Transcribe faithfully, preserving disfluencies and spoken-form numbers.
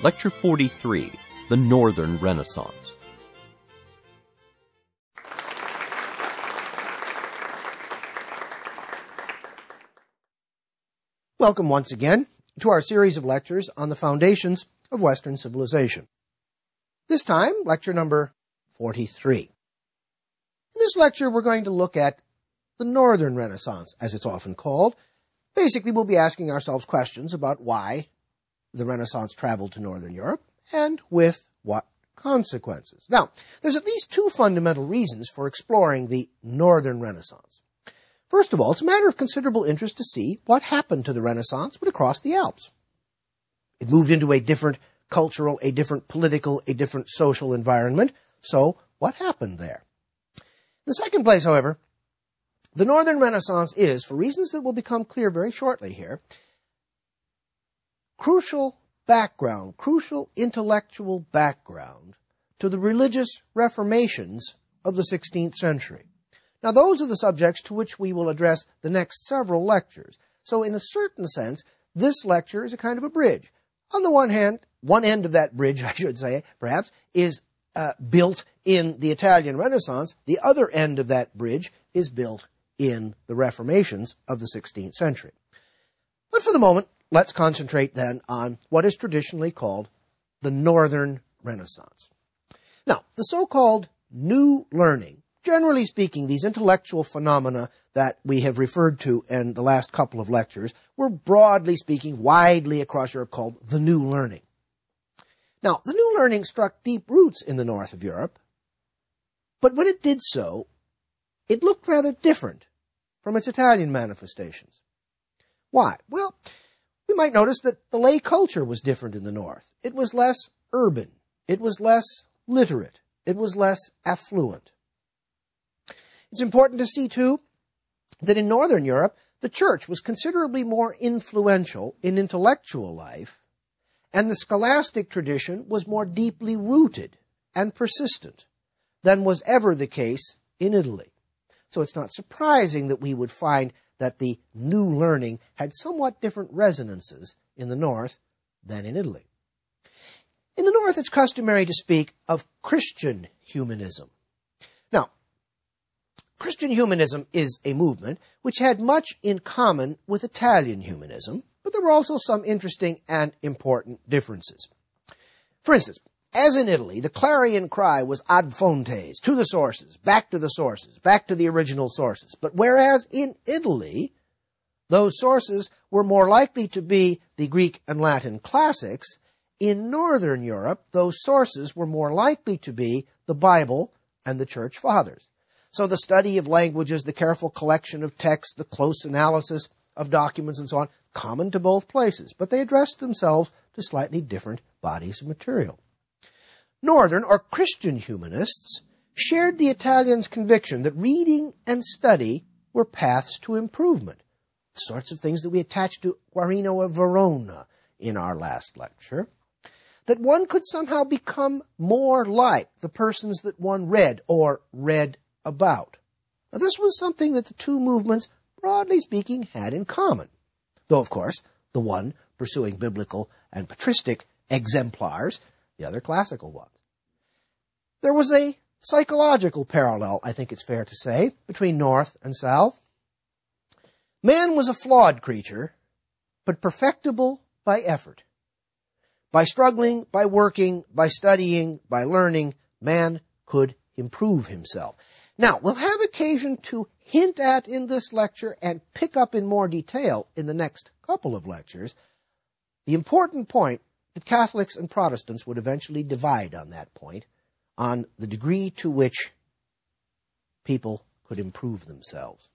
Lecture forty-three, The Northern Renaissance. Welcome once again to our series of lectures on the foundations of Western civilization. This time, lecture number forty-three. In this lecture, we're going to look at the Northern Renaissance, as it's often called. Basically, we'll be asking ourselves questions about why the Renaissance traveled to Northern Europe and with what consequences. Now, there's at least two fundamental reasons for exploring the Northern Renaissance. First of all, it's a matter of considerable interest to see what happened to the Renaissance when it crossed the Alps. It moved into a different cultural, a different political, a different social environment. So, what happened there? In the second place, however, the Northern Renaissance is, for reasons that will become clear very shortly here, crucial background, crucial intellectual background to the religious reformations of the sixteenth century. Now, those are the subjects to which we will address the next several lectures. So, in a certain sense, this lecture is a kind of a bridge. On the one hand, one end of that bridge, I should say, perhaps, is uh, built in the Italian Renaissance. The other end of that bridge is built in the reformations of the sixteenth century. But for the moment, let's concentrate then on what is traditionally called the Northern Renaissance. Now, the so-called New Learning, generally speaking, these intellectual phenomena that we have referred to in the last couple of lectures were, broadly speaking, widely across Europe called the New Learning. Now, the New Learning struck deep roots in the north of Europe, but when it did so, it looked rather different from its Italian manifestations. Why? Well, we might notice that the lay culture was different in the north. It was less urban. It was less literate. It was less affluent. It's important to see, too, that in Northern Europe, the church was considerably more influential in intellectual life, and the scholastic tradition was more deeply rooted and persistent than was ever the case in Italy. So it's not surprising that we would find that the New Learning had somewhat different resonances in the north than in Italy. In the north, it's customary to speak of Christian humanism. Now, Christian humanism is a movement which had much in common with Italian humanism, but there were also some interesting and important differences. For instance, as in Italy, the clarion cry was ad fontes, to the sources, back to the sources, back to the original sources. But whereas in Italy, those sources were more likely to be the Greek and Latin classics, in Northern Europe, those sources were more likely to be the Bible and the Church Fathers. So the study of languages, the careful collection of texts, the close analysis of documents and so on, common to both places, but they addressed themselves to slightly different bodies of material. Northern, or Christian humanists, shared the Italians' conviction that reading and study were paths to improvement, the sorts of things that we attached to Guarino of Verona in our last lecture, that one could somehow become more like the persons that one read or read about. Now, this was something that the two movements, broadly speaking, had in common, though, of course, the one pursuing biblical and patristic exemplars, the other classical ones. There was a psychological parallel, I think it's fair to say, between North and South. Man was a flawed creature, but perfectible by effort. By struggling, by working, by studying, by learning, man could improve himself. Now, we'll have occasion to hint at in this lecture and pick up in more detail in the next couple of lectures the important point that Catholics and Protestants would eventually divide on that point, on the degree to which people could improve themselves.